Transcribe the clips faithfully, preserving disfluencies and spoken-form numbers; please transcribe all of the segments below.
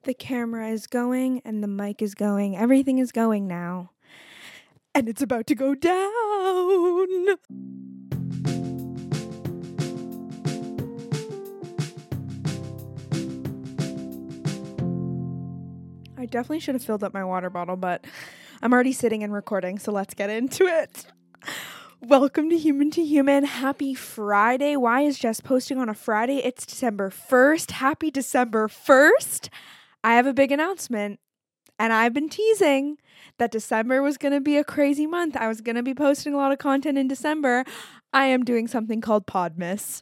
The camera is going and the mic is going. Everything is going now. And it's about to go down. I definitely should have filled up my water bottle, but I'm already sitting and recording, so let's get into it. Welcome to Human to Human. Happy Friday. Why is Jess posting on a Friday? It's December first. Happy December first. I have a big announcement, and I've been teasing that December was going to be a crazy month. I was going to be posting a lot of content in December. I am doing something called Podmas.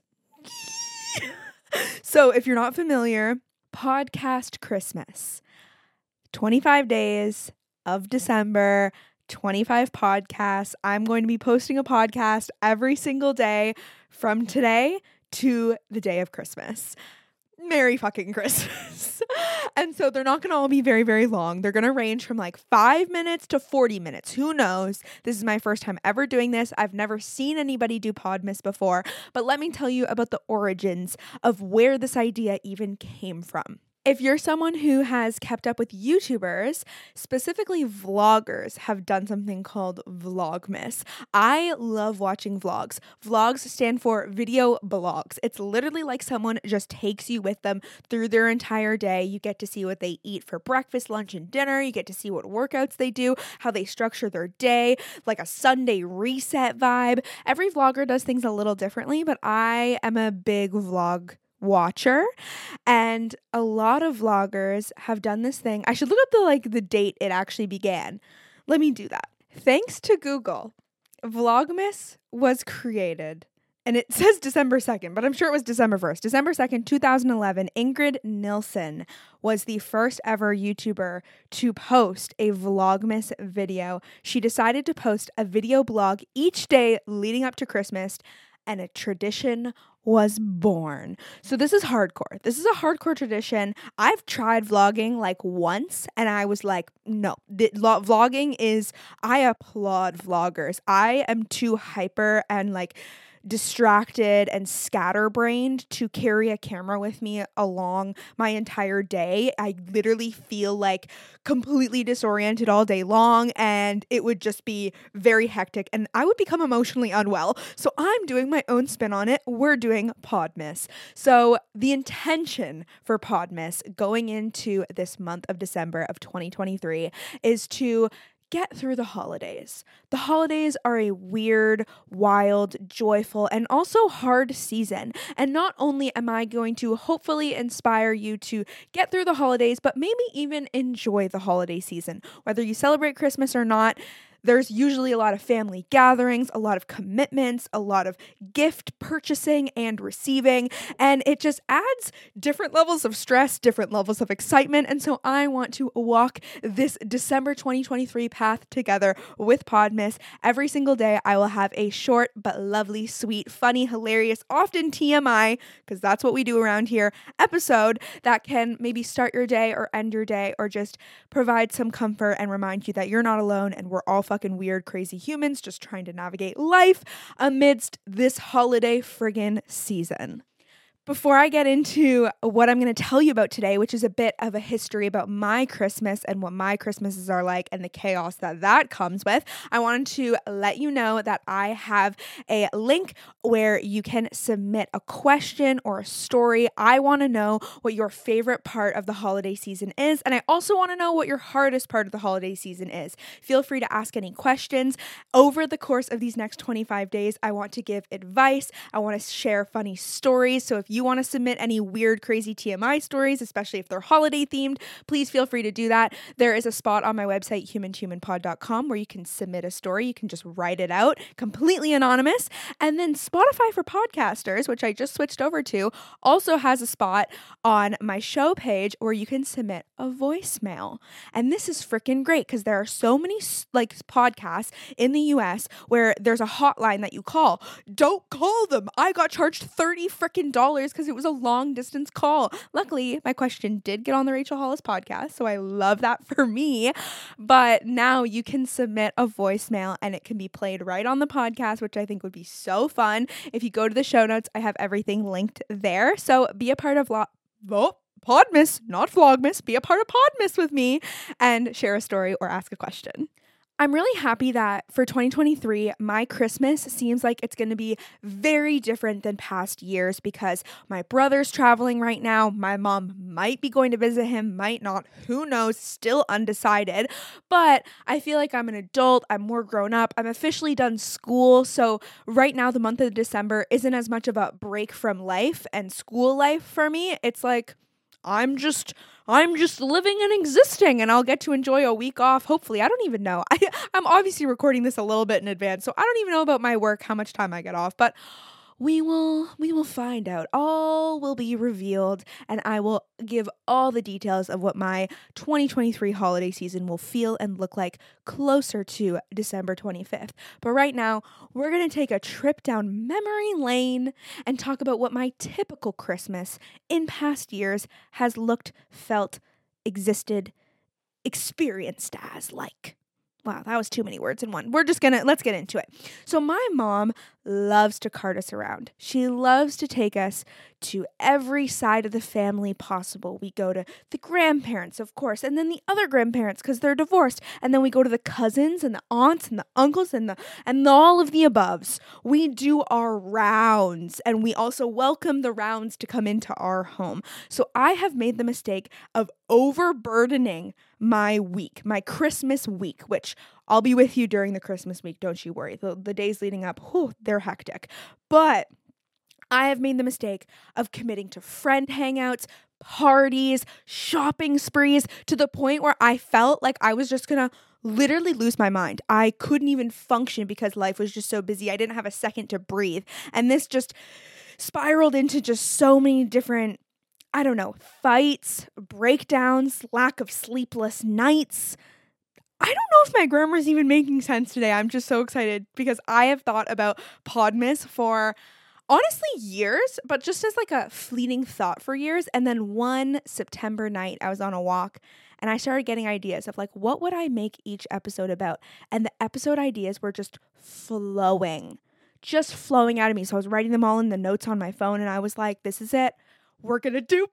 So if you're not familiar, Podcast Christmas. twenty-five days of December, twenty-five podcasts. I'm going to be posting a podcast every single day from today to the day of Christmas. Merry fucking Christmas. And so they're not going to all be very, very long. They're going to range from like five minutes to forty minutes. Who knows? This is my first time ever doing this. I've never seen anybody do Podmas before. But let me tell you about the origins of where this idea even came from. If you're someone who has kept up with YouTubers, specifically vloggers have done something called Vlogmas. I love watching vlogs. Vlogs stand for video blogs. It's literally like someone just takes you with them through their entire day. You get to see what they eat for breakfast, lunch, and dinner. You get to see what workouts they do, how they structure their day, like a Sunday reset vibe. Every vlogger does things a little differently, but I am a big vlog watcher, and a lot of vloggers have done this thing. I should look up the like the date it actually began. Let me do that. Thanks to Google, Vlogmas was created, and it says December second, but I'm sure it was December first. December second, two thousand eleven, Ingrid Nilsson was the first ever YouTuber to post a Vlogmas video. She decided to post a video blog each day leading up to Christmas, and a tradition was born. So this is hardcore. This is a hardcore tradition. I've tried vlogging like once and I was like, no, the, lo- vlogging is, I applaud vloggers. I am too hyper and like distracted and scatterbrained to carry a camera with me along my entire day. I literally feel like completely disoriented all day long, and it would just be very hectic and I would become emotionally unwell. So I'm doing my own spin on it. We're doing Podmas. So the intention for Podmas going into this month of December of twenty twenty-three is to get through the holidays. The holidays are a weird, wild, joyful, and also hard season. And not only am I going to hopefully inspire you to get through the holidays, but maybe even enjoy the holiday season. Whether you celebrate Christmas or not, there's usually a lot of family gatherings, a lot of commitments, a lot of gift purchasing and receiving, and it just adds different levels of stress, different levels of excitement. And so I want to walk this December twenty twenty-three path together with Podmas. Every single day I will have a short but lovely, sweet, funny, hilarious, often T M I, because that's what we do around here, episode that can maybe start your day or end your day or just provide some comfort and remind you that you're not alone and we're all fucking weird, crazy humans just trying to navigate life amidst this holiday friggin' season. Before I get into what I'm going to tell you about today, which is a bit of a history about my Christmas and what my Christmases are like and the chaos that that comes with, I wanted to let you know that I have a link where you can submit a question or a story. I want to know what your favorite part of the holiday season is, and I also want to know what your hardest part of the holiday season is. Feel free to ask any questions. Over the course of these next twenty-five days, I want to give advice. I want to share funny stories. So if you You want to submit any weird, crazy T M I stories, especially if they're holiday themed, please feel free to do that. There is a spot on my website, human to human pod dot com, where you can submit a story. You can just write it out, completely anonymous. And then Spotify for podcasters, which I just switched over to, also has a spot on my show page where you can submit a voicemail. And this is freaking great because there are so many like podcasts in the U S where there's a hotline that you call. Don't call them. I got charged thirty freaking dollars because it was a long distance call. Luckily, my question did get on the Rachel Hollis podcast, so I love that for me. But now you can submit a voicemail and it can be played right on the podcast, which I think would be so fun. If you go to the show notes, I have everything linked there. So be a part of lo- oh, Podmas, not Vlogmas, be a part of Podmas with me and share a story or ask a question. I'm really happy that for twenty twenty-three, my Christmas seems like it's going to be very different than past years because my brother's traveling right now. My mom might be going to visit him, might not. Who knows? Still undecided. But I feel like I'm an adult. I'm more grown up. I'm officially done school. So right now, the month of December isn't as much of a break from life and school life for me. It's like, I'm just I'm just living and existing, and I'll get to enjoy a week off. Hopefully. I don't even know. I, I'm obviously recording this a little bit in advance, so I don't even know about my work, how much time I get off, but we will we will find out. All will be revealed, and I will give all the details of what my twenty twenty-three holiday season will feel and look like closer to December twenty-fifth. But right now, we're going to take a trip down memory lane and talk about what my typical Christmas in past years has looked, felt, existed, experienced as like. Wow, that was too many words in one. We're just gonna, let's get into it. So my mom loves to cart us around. She loves to take us to every side of the family possible. We go to the grandparents, of course, and then the other grandparents because they're divorced. And then we go to the cousins and the aunts and the uncles and the and all of the aboves. We do our rounds, and we also welcome the rounds to come into our home. So I have made the mistake of overburdening my week, my Christmas week, which I'll be with you during the Christmas week. Don't you worry. The, the days leading up, whew, they're hectic. But I have made the mistake of committing to friend hangouts, parties, shopping sprees to the point where I felt like I was just going to literally lose my mind. I couldn't even function because life was just so busy. I didn't have a second to breathe. And this just spiraled into just so many different, I don't know, fights, breakdowns, lack of sleepless nights. I don't know if my grammar is even making sense today. I'm just so excited because I have thought about Podmas for honestly years, but just as like a fleeting thought for years. And then one September night, I was on a walk and I started getting ideas of like, what would I make each episode about? And the episode ideas were just flowing, just flowing out of me. So I was writing them all in the notes on my phone and I was like, this is it. We're going to do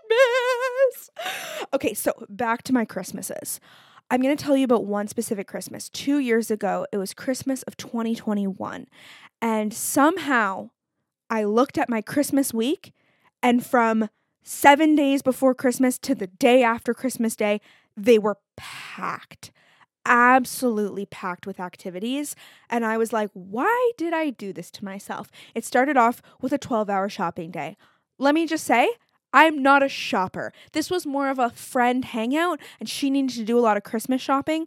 Podmas. Okay, so back to my Christmases. I'm going to tell you about one specific Christmas. Two years ago, it was Christmas of twenty twenty-one. And somehow I looked at my Christmas week, and from seven days before Christmas to the day after Christmas Day, they were packed. Absolutely packed with activities. And I was like, why did I do this to myself? It started off with a twelve-hour shopping day. Let me just say, I'm not a shopper. This was more of a friend hangout, and she needed to do a lot of Christmas shopping.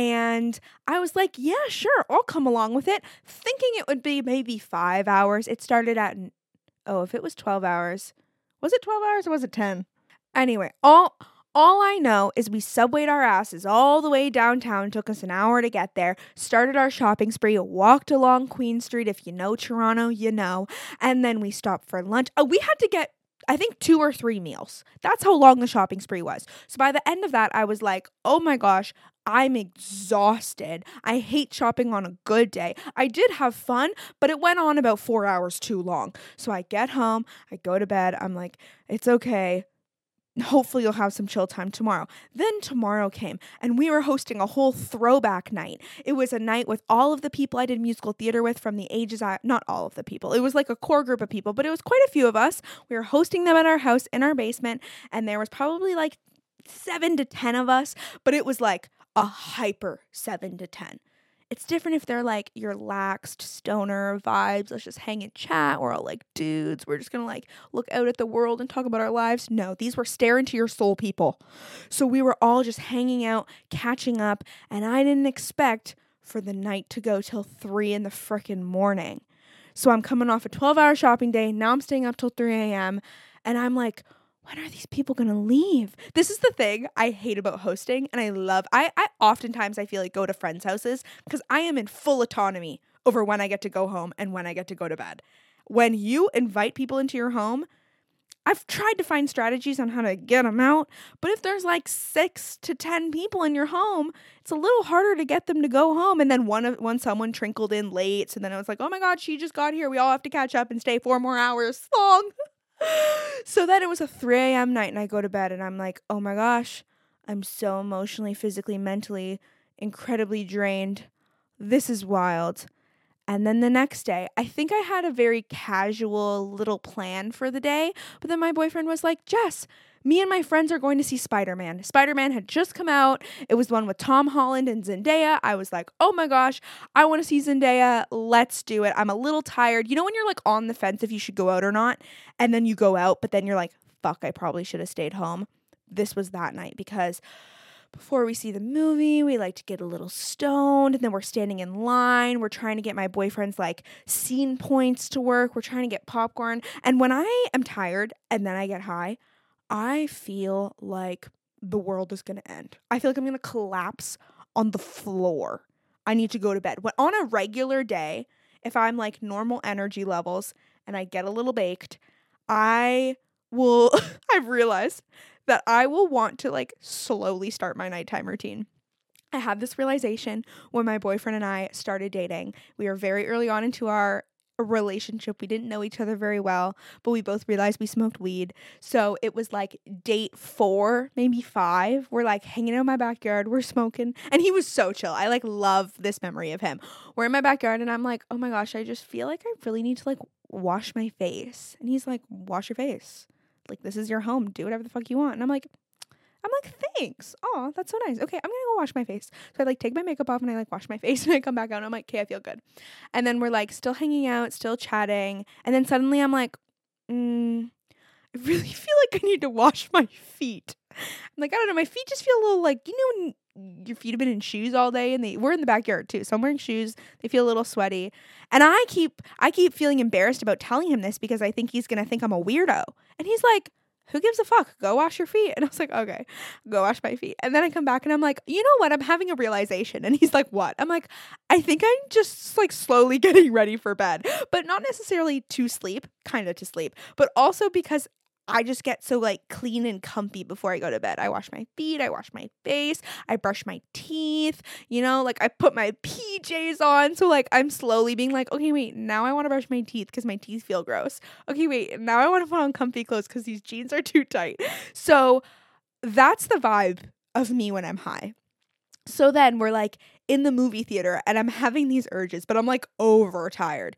And I was like, yeah, sure, I'll come along with it, thinking it would be maybe five hours. It started at, oh, if it was twelve hours, was it twelve hours or was it ten? Anyway, all all I know is we subwayed our asses all the way downtown. Took us an hour to get there. Started our shopping spree. Walked along Queen Street. If you know Toronto, you know. And then we stopped for lunch. Oh, we had to get, I think, two or three meals. That's how long the shopping spree was. So by the end of that, I was like, oh my gosh, I'm exhausted. I hate shopping on a good day. I did have fun, but it went on about four hours too long. So I get home, I go to bed. I'm like, it's okay. Hopefully you'll have some chill time tomorrow. Then tomorrow came and we were hosting a whole throwback night. It was a night with all of the people I did musical theater with from the ages I, not all of the people. It was like a core group of people, but it was quite a few of us. We were hosting them at our house in our basement, and there was probably like seven to ten of us, but it was like a hyper seven to ten. It's different if they're like your laxed stoner vibes. Let's just hang and chat. We're all like dudes. We're just going to like look out at the world and talk about our lives. No, these were stare into your soul people. So we were all just hanging out, catching up. And I didn't expect for the night to go till three in the frickin' morning. So I'm coming off a twelve hour shopping day. Now I'm staying up till three a.m. And I'm like, when are these people going to leave? This is the thing I hate about hosting, and I love, I, I oftentimes I feel like go to friends' houses because I am in full autonomy over when I get to go home and when I get to go to bed. When you invite people into your home, I've tried to find strategies on how to get them out, but if there's like six to ten people in your home, it's a little harder to get them to go home. And then one of when someone trickled in late, so then I was like, oh my God, she just got here. We all have to catch up and stay four more hours long. So then it was a three a.m. night and I go to bed and I'm like, oh my gosh, I'm so emotionally, physically, mentally, incredibly drained. This is wild. And then the next day, I think I had a very casual little plan for the day, but then my boyfriend was like, Jess, me and my friends are going to see Spider-Man. Spider-Man had just come out. It was the one with Tom Holland and Zendaya. I was like, oh my gosh, I want to see Zendaya. Let's do it. I'm a little tired. You know when you're like on the fence if you should go out or not, and then you go out, but then you're like, fuck, I probably should have stayed home. This was that night because before we see the movie, we like to get a little stoned, and then we're standing in line. We're trying to get my boyfriend's like scene points to work. We're trying to get popcorn. And when I am tired and then I get high, I feel like the world is going to end. I feel like I'm going to collapse on the floor. I need to go to bed. When on a regular day, if I'm like normal energy levels and I get a little baked, I will, I've realized that I will want to like slowly start my nighttime routine. I had this realization when my boyfriend and I started dating. We were very early on into our relationship. We didn't know each other very well, but we both realized we smoked weed. So it was like date four, maybe five. We're like hanging out in my backyard. We're smoking. And he was so chill. I like love this memory of him. We're in my backyard and I'm like, oh my gosh, I just feel like I really need to like wash my face. And he's like, wash your face. Like, this is your home. Do whatever the fuck you want. And I'm like, I'm like, thanks. Oh, that's so nice. Okay, I'm gonna go wash my face. So I like take my makeup off and I like wash my face and I come back out and I'm like, okay, I feel good. And then we're like still hanging out, still chatting. And then suddenly I'm like, mm, I really feel like I need to wash my feet. I'm like, I don't know, my feet just feel a little like, you know, when your feet have been in shoes all day and they we're in the backyard too. So I'm wearing shoes. They feel a little sweaty. And I keep I keep feeling embarrassed about telling him this because I think he's gonna think I'm a weirdo. And he's like, who gives a fuck? Go wash your feet. And I was like, okay, go wash my feet. And then I come back and I'm like, you know what? I'm having a realization. And he's like, what? I'm like, I think I'm just like slowly getting ready for bed, but not necessarily to sleep, kind of to sleep, but also because I just get so like clean and comfy before I go to bed. I wash my feet, I wash my face, I brush my teeth, you know, like I put my P Js on. So like I'm slowly being like, okay, wait, now I want to brush my teeth because my teeth feel gross. Okay, wait, now I want to put on comfy clothes because these jeans are too tight. So that's the vibe of me when I'm high. So then we're like in the movie theater and I'm having these urges, but I'm like overtired.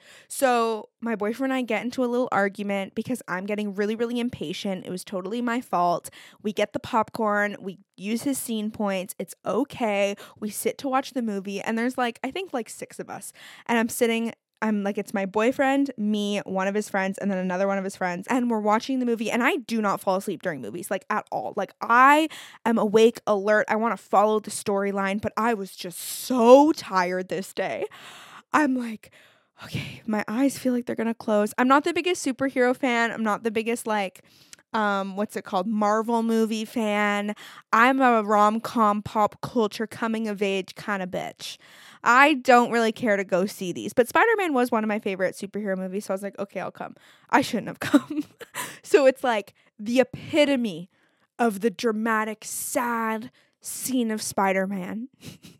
So my boyfriend and I get into a little argument because I'm getting really, really impatient. It was totally my fault. We get the popcorn. We use his scene points. It's okay. We sit to watch the movie and there's like, I think like six of us. And I'm sitting I'm like, it's my boyfriend, me, one of his friends, and then another one of his friends. And we're watching the movie. And I do not fall asleep during movies, like at all. Like I am awake, alert. I want to follow the storyline. But I was just so tired this day. I'm like, okay, my eyes feel like they're going to close. I'm not the biggest superhero fan. I'm not the biggest like, um, what's it called? Marvel movie fan. I'm a rom-com pop culture coming of age kind of bitch. I don't really care to go see these, but Spider-Man was one of my favorite superhero movies. So I was like, okay, I'll come. I shouldn't have come. So it's like the epitome of the dramatic, sad scene of Spider-Man.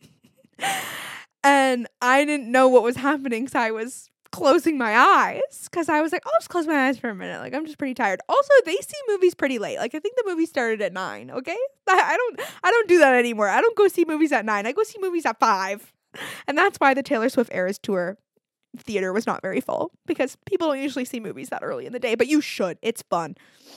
And I didn't know what was happening. So I was closing my eyes because I was like, I'll just close my eyes for a minute. Like, I'm just pretty tired. Also, they see movies pretty late. Like, I think the movie started at nine. Okay. I don't, I don't do that anymore. I don't go see movies at nine. I go see movies at five. And that's why the Taylor Swift Eras Tour theater was not very full, because people don't usually see movies that early in the day, but you should. It's fun.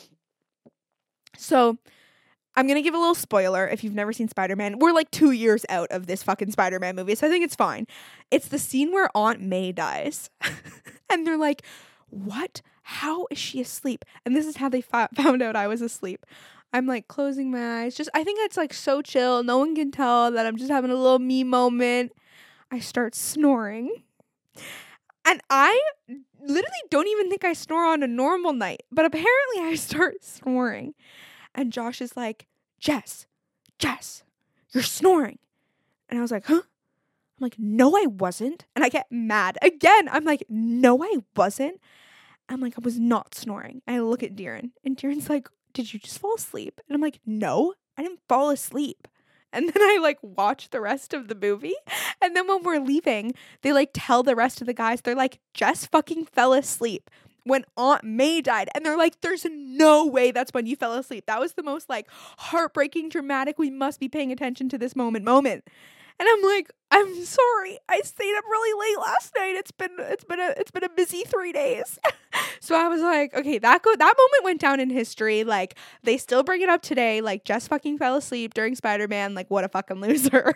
So I'm going to give a little spoiler if you've never seen Spider-Man. We're like two years out of this fucking Spider-Man movie, so I think it's fine. It's the scene where Aunt May dies. And they're like, what? How is she asleep? And this is how they fa- found out I was asleep. I'm like closing my eyes. Just, I think it's like so chill. No one can tell that I'm just having a little me moment. I start snoring. And I literally don't even think I snore on a normal night. But apparently I start snoring. And Josh is like, Jess, Jess, you're snoring. And I was like, huh? I'm like, no, I wasn't. And I get mad again. I'm like, no, I wasn't. I'm like, I was not snoring. And I look at Darren. And Darren's like, did you just fall asleep? And I'm like, no, I didn't fall asleep. And then I like watch the rest of the movie. And then when we're leaving, they like tell the rest of the guys, they're like, Jess fucking fell asleep. when Aunt May died. And they're like, there's no way that's when you fell asleep. That was the most like heartbreaking, dramatic, we must be paying attention to this moment moment. And I'm like, I'm sorry, I stayed up really late last night. It's been it's been a it's been a busy three days. So I was like, okay, that go that moment went down in history. Like, they still bring it up today. Like, Jess fucking fell asleep during Spider-Man. Like, what a fucking loser.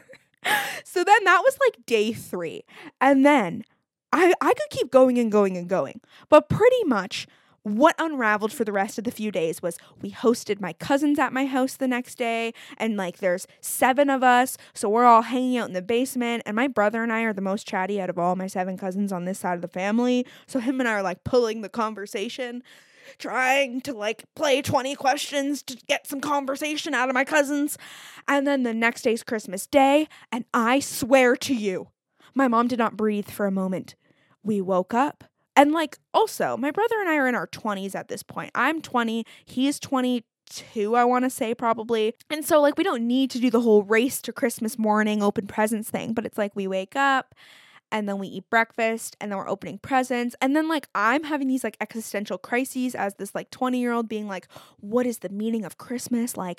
So then that was like day three. And then I I could keep going and going and going. But pretty much what unraveled for the rest of the few days was we hosted my cousins at my house the next day, and like there's seven of us, so we're all hanging out in the basement, and my brother and I are the most chatty out of all my seven cousins on this side of the family, so him and I are like pulling the conversation, trying to like play twenty questions to get some conversation out of my cousins. And then the next day's Christmas Day, and I swear to you, my mom did not breathe for a moment. We woke up. And like, also, my brother and I are in our twenties at this point. I'm twenty. He's twenty-two, I want to say, probably. And so like, we don't need to do the whole race to Christmas morning open presents thing. But it's like, we wake up and then we eat breakfast and then we're opening presents. And then like, I'm having these like existential crises as this like twenty year old being like, what is the meaning of Christmas? Like,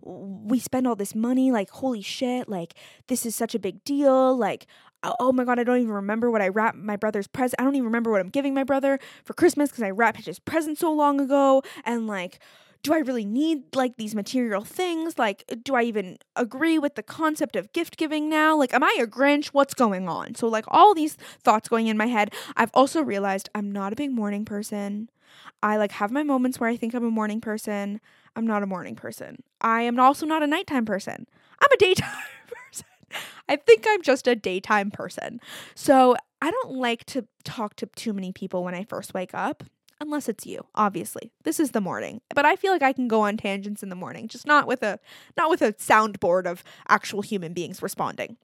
we spend all this money, like, holy shit, like, this is such a big deal. Like, oh my God, I don't even remember what I wrapped my brother's present. I don't even remember what I'm giving my brother for Christmas because I wrapped his present so long ago. And like, do I really need like these material things? Like, do I even agree with the concept of gift giving now? Like, am I a Grinch? What's going on? So like, all these thoughts going in my head. I've also realized I'm not a big morning person. I like have my moments where I think I'm a morning person. I'm not a morning person. I am also not a nighttime person. I'm a daytime person. I think I'm just a daytime person. So I don't like to talk to too many people when I first wake up, unless it's you, obviously. This is the morning. But I feel like I can go on tangents in the morning, just not with a not with a soundboard of actual human beings responding.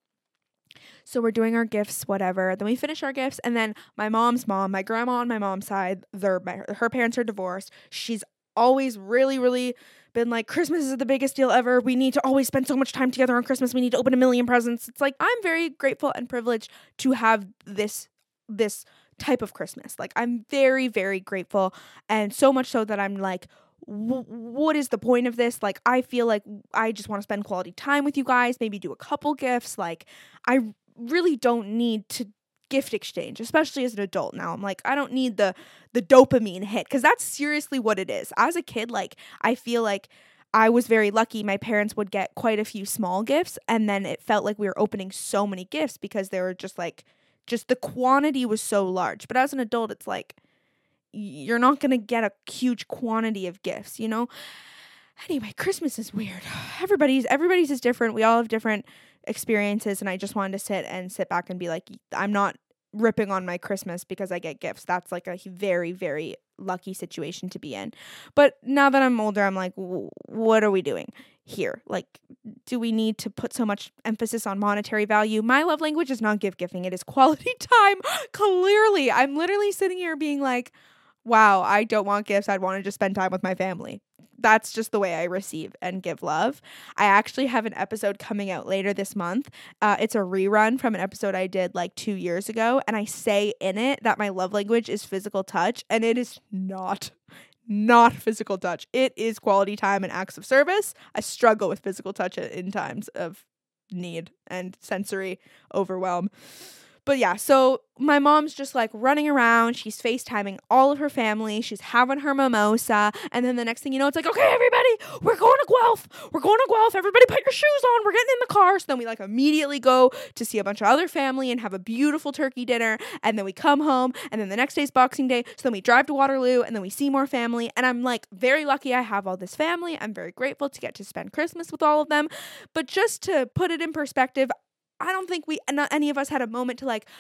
So we're doing our gifts, whatever. Then we finish our gifts, and then my mom's mom, my grandma on my mom's side, they're my, her parents are divorced. She's always really, really been like, Christmas is the biggest deal ever. We need to always spend so much time together on Christmas. We need to open a million presents. It's like, I'm very grateful and privileged to have this, this type of Christmas. Like, I'm very, very grateful. And so much so that I'm like, w- what is the point of this? Like, I feel like I just want to spend quality time with you guys, maybe do a couple gifts. Like, I really don't need to gift exchange, especially as an adult now. I'm like, I don't need the the dopamine hit, because that's seriously what it is. As a kid, like, I feel like I was very lucky. My parents would get quite a few small gifts, and then it felt like we were opening so many gifts because they were just like, just the quantity was so large. But as an adult, it's like, you're not going to get a huge quantity of gifts, you know? Anyway, Christmas is weird. Everybody's everybody's is different. We all have different experiences, and I just wanted to sit and sit back and be like, I'm not ripping on my Christmas because I get gifts. That's like a very, very lucky situation to be in. But now that I'm older, I'm like, what are we doing here? Like, do we need to put so much emphasis on monetary value? My love language is not gift giving. It is quality time. Clearly, I'm literally sitting here being like, wow, I don't want gifts. I'd want to just spend time with my family. That's just the way I receive and give love. I actually have an episode coming out later this month. Uh, it's a rerun from an episode I did like two years ago. And I say in it that my love language is physical touch. And it is not, not physical touch. It is quality time and acts of service. I struggle with physical touch in times of need and sensory overwhelm. But yeah, so my mom's just like running around. She's FaceTiming all of her family. She's having her mimosa. And then the next thing you know, it's like, okay, everybody, we're going to Guelph. We're going to Guelph. Everybody put your shoes on. We're getting in the car. So then we like immediately go to see a bunch of other family and have a beautiful turkey dinner. And then we come home. And then the next day's Boxing Day. So then we drive to Waterloo and then we see more family. And I'm like very lucky I have all this family. I'm very grateful to get to spend Christmas with all of them. But just to put it in perspective, I don't think we, not any of us had a moment to like,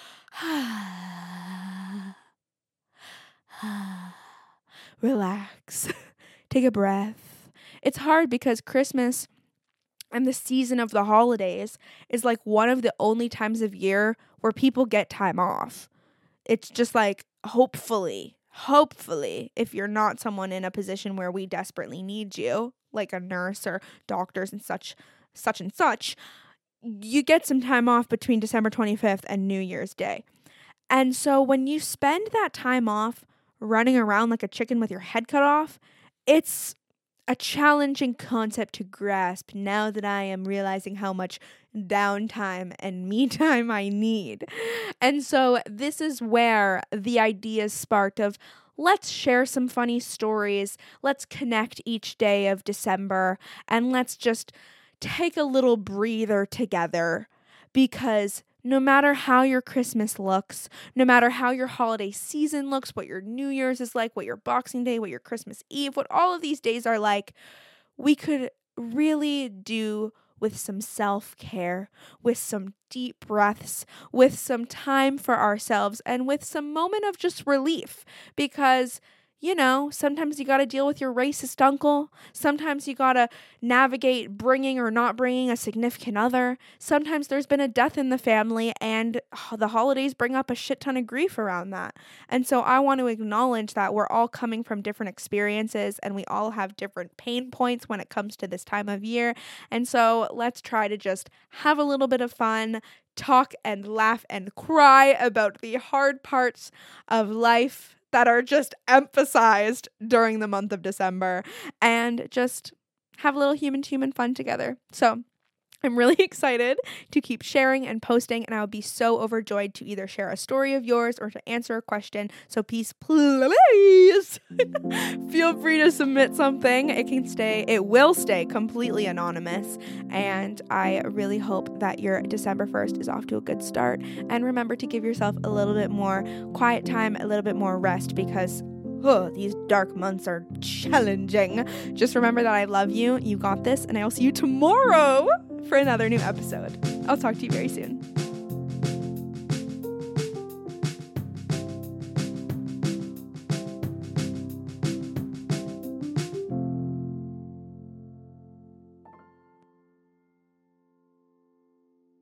relax, take a breath. It's hard because Christmas and the season of the holidays is like one of the only times of year where people get time off. It's just like, hopefully, hopefully, if you're not someone in a position where we desperately need you, like a nurse or doctors and such, such and such, you get some time off between December twenty-fifth and New Year's Day. And so when you spend that time off running around like a chicken with your head cut off. It's a challenging concept to grasp now that I am realizing how much downtime and me time I need. And so this is where the ideas sparked of, let's share some funny stories, let's connect each day of December, and let's just take a little breather together, because no matter how your Christmas looks, no matter how your holiday season looks, what your New Year's is like, what your Boxing Day, what your Christmas Eve, what all of these days are like, we could really do with some self-care, with some deep breaths, with some time for ourselves, and with some moment of just relief. Because, you know, sometimes you got to deal with your racist uncle. Sometimes you got to navigate bringing or not bringing a significant other. Sometimes there's been a death in the family, and the holidays bring up a shit ton of grief around that. And so I want to acknowledge that we're all coming from different experiences, and we all have different pain points when it comes to this time of year. And so let's try to just have a little bit of fun, talk and laugh and cry about the hard parts of life that are just emphasized during the month of December, and just have a little human-to-human fun together. So I'm really excited to keep sharing and posting, and I would be so overjoyed to either share a story of yours or to answer a question. So please, please feel free to submit something. It can stay, it will stay completely anonymous. And I really hope that your December first is off to a good start. And remember to give yourself a little bit more quiet time, a little bit more rest, because oh, these dark months are challenging. Just remember that I love you. You got this. And I will see you tomorrow for another new episode. I'll talk to you very soon.